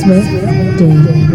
Swift Day.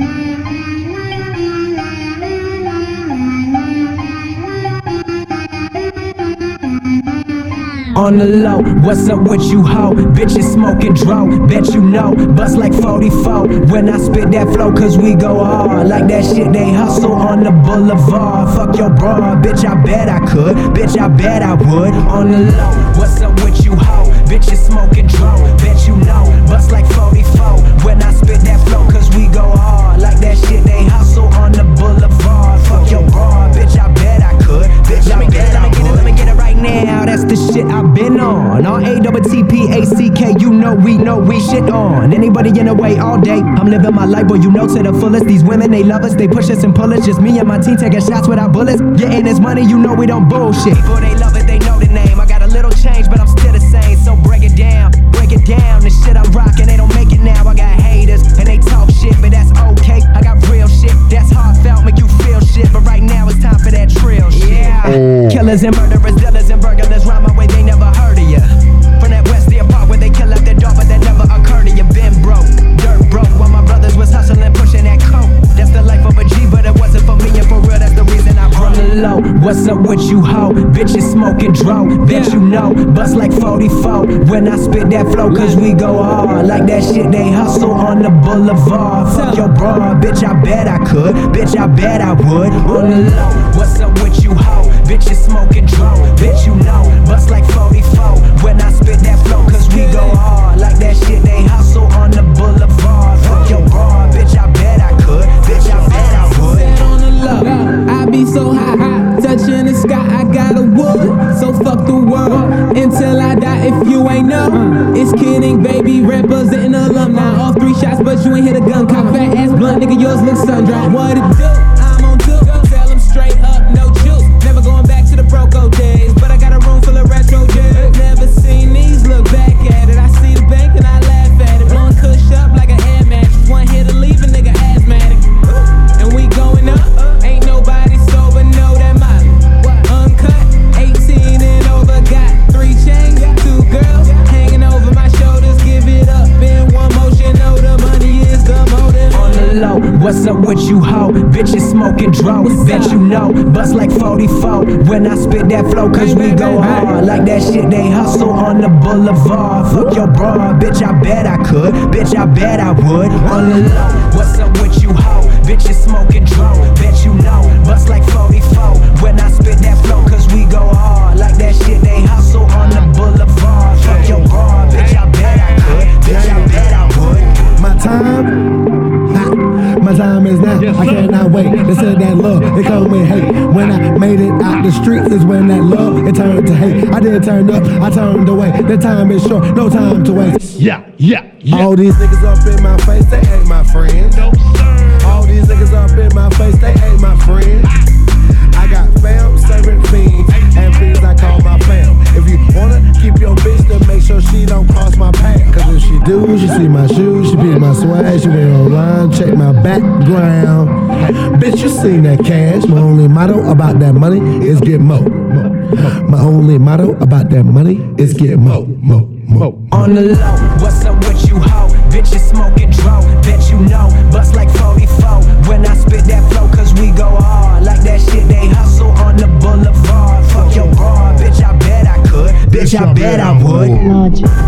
On the low, what's up with you ho? Bitches smoking dro, bet you know. Bust like 44 when I spit that flow, cause we go hard. Like that shit they hustle on the boulevard. Fuck your bra, bitch I bet I could. Bitch I bet I would. On the low, what's up with you ho? Bitches smoking dro, bet you know. Bust like 44 when I spit that flow, cause we go hard. Like that shit they hustle on the boulevard. Fuck your bra, bitch I bet I could. Bitch I bet I would. Let me get it right now, that's the shit I've been on. R-A-T-T-P-A-C-K, you know we shit on. Anybody in the way all day, I'm living my life, boy, you know to the fullest. These women, they love us, they push us and pull us. Just me and my team taking shots without bullets. Getting this money, you know we don't bullshit. People, they love it, they know the name. I got a little change, but I'm still the same. So break it down, the shit I'm rocking, they don't make it now. I got haters, and they talk shit, but that's okay. I got real shit, that's heartfelt, make you feel shit. But right now it's time for that trill shit. Yeah, killers and murderers, dealers and burglars, rhyme my way, they never heard of ya. From that West Deer Park where they kill out their dog, but that never occurred to you. Been broke, dirt broke, while my brothers was hustling, pushing that coke. That's the life of a G, but it wasn't for me, and for real, that's the reason I broke. On the low, what's up with you ho? Bitches smoking dro, bet you know. Bust like 44 when I spit that flow, cause we go hard. Like that shit they hustle on the boulevard. Fuck your bra, bitch I bet I could. Bitch I bet I would. On the low, what's up with you ho? Bitches smoking dro, bet you know. Bust like 44 when I spit that flow, cause we go hard. Like that shit they hustle on the boulevard. Fuck your bra, bitch I bet I could. Bitch I bet I would. Set on the low, I be so high, touching the sky, I got a wood. So fuck the world, until I die if you ain't know. It's kidding, baby, representing alumni. Off 3 shots, but you ain't hit a gun. Cop fat ass blunt, nigga, yours look sun-dry. What it do? I'm on two, tell them straight up, no juice. Never going back to the broco days, but I got a room full of retro jazz. Never seen these, look back at it. I see the bank and I laugh at it. Blowing kush up like an air mattress. One hit to leave a nigga asthmatic. And we going up, ain't nobody sober, know that molly. Uncut, 18 and over, got 3 chains, 2 girls hanging over my shoulders. Give it up in one motion, know the money is the motive. On the low, what's up with you ho? Bitches smoking dro, bet you know. Bust like 44 when I spit that flow, cause we go hard. Like that shit they hustle on the boulevard. Fuck your bra, bitch I bet I could. Bitch I bet I would. On the low, what's up with you ho? Bitches smoking dro, bet you know. Bust like 44 when I spit that flow, cause we go hard. Like that shit they hustle on the boulevard. Fuck your bra, bitch I bet I could. Bitch I bet I would. My time is now, I cannot wait. They said that love, it come with hate. When I made it out the streets is when that love, it turned to hate. I didn't turn up, I turned away. The time is short, no time to waste. Yeah. All these niggas up in my face, they ain't my friends. No, sir. All these niggas up in my face, they ain't my friends. I got fam, serving fiends, and fiends I call my fam. If you wanna keep your bitch, then make sure she don't cross my path. Cause if she do, she see my shoes, she pick my swag, she went online, check my background. Bitch, you seen that cash. My only motto about that money is get mo. My only motto about that money is get mo. On the low, what's up with you ho? Bitches smoking dro, bet you know. Bust like 44 when I spit that flow, cause we go hard. Like that shit they hustle on the boulevard. Fuck your bra, bitch I bet I could. Bitch I bet I would.